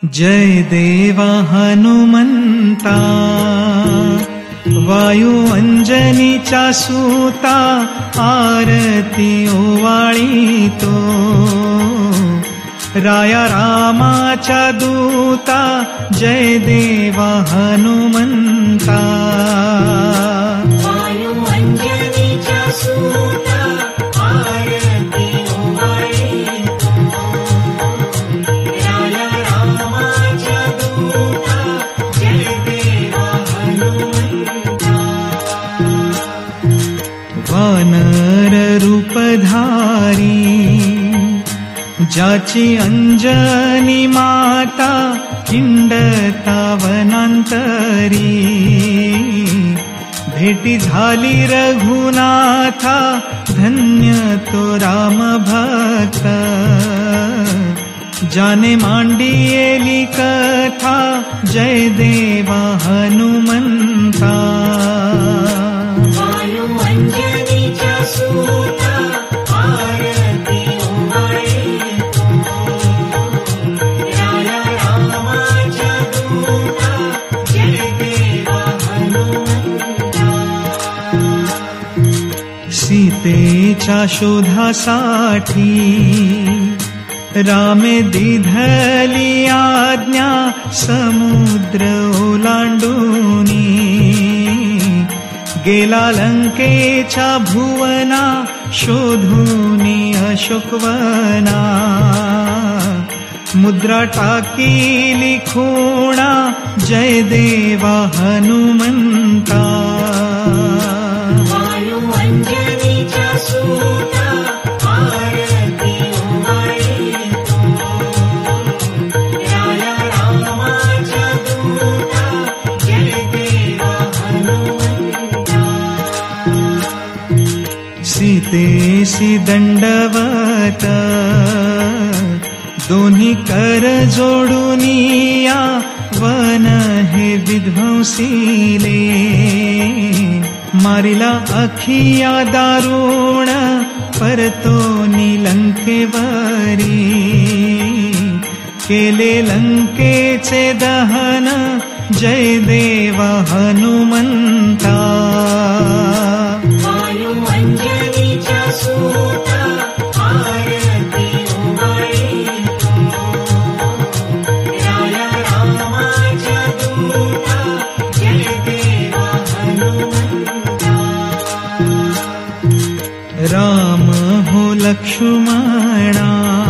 जय देवा हनुमंता, वायू अंजनीचा सूता, आरती ओवाळीतो. राया रामाचा दूता, जय देवा हनुमंता. वायू अंजनीचा सूता, आरती ओवाळीतो. राया रामाचा दूता, जय देवा हनुमंता. वानर रूपधारी, ज्याची अंजनी माता, हिंडता वनांतरी. भेटी झाली रघुनाथा, धन्य तो राम भक्त. जाने मांडियेली कथा, जय देवा हनुमंता. वायू अंजनीचा सूता, आरती ओवाळीतो. राया रामाचा दूता, जय देवा हनुमंता. सीतेच्या शोधासाठी, रामे दिधली आज्ञा, समुद्र ओलांडूनी. गेला लंकेच्या भुवना, शोधूनी अशोकवना. मुद्रा टाकीली खूणा, जय देवा हनुमंता. वायू अंजनीचा सूता, आरती ओवाळीतो. राया रामाचा दूता, जय देवा हनुमंता. सीतेसी दंडवत, दोन्ही कर जोडूनिया. वन हे विध्वंसीले, मारिला अखिया दारुण, परतोनी लंकेवरी. केले लंकेचे दहन, जय देवा हनुमंता. वायू अंजनीचा सूता, आरती ओवाळीतो. राया रामाचा दूता, जय देवा हनुमंता. राम हो लक्ष्मणा,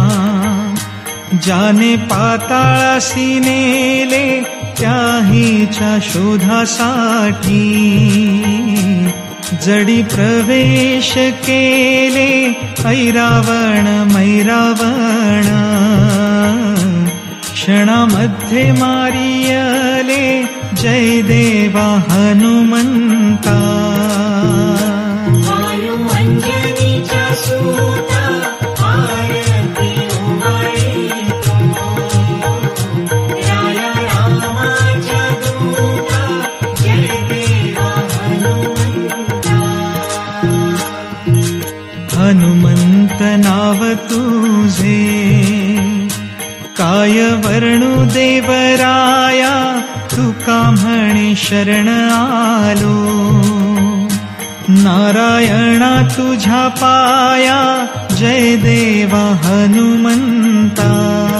जाने पाताळासी नेले, त्याहीच्या शोधासाठी. जडी प्रवेश केले, ऐरावण मैरावण. क्षणामध्ये मारियले, जय देवा हनुमंता. वायू अंजनीचा सूता, आरती ओवाळीतो. राया रामाचा दूता, जय देवा हनुमंता. हनुमंत नाव तुझे, काय वर्णू देवराया. तुका म्हणे शरण आलो, नारायणा तुझ्या पाया, जय देवा हनुमंता.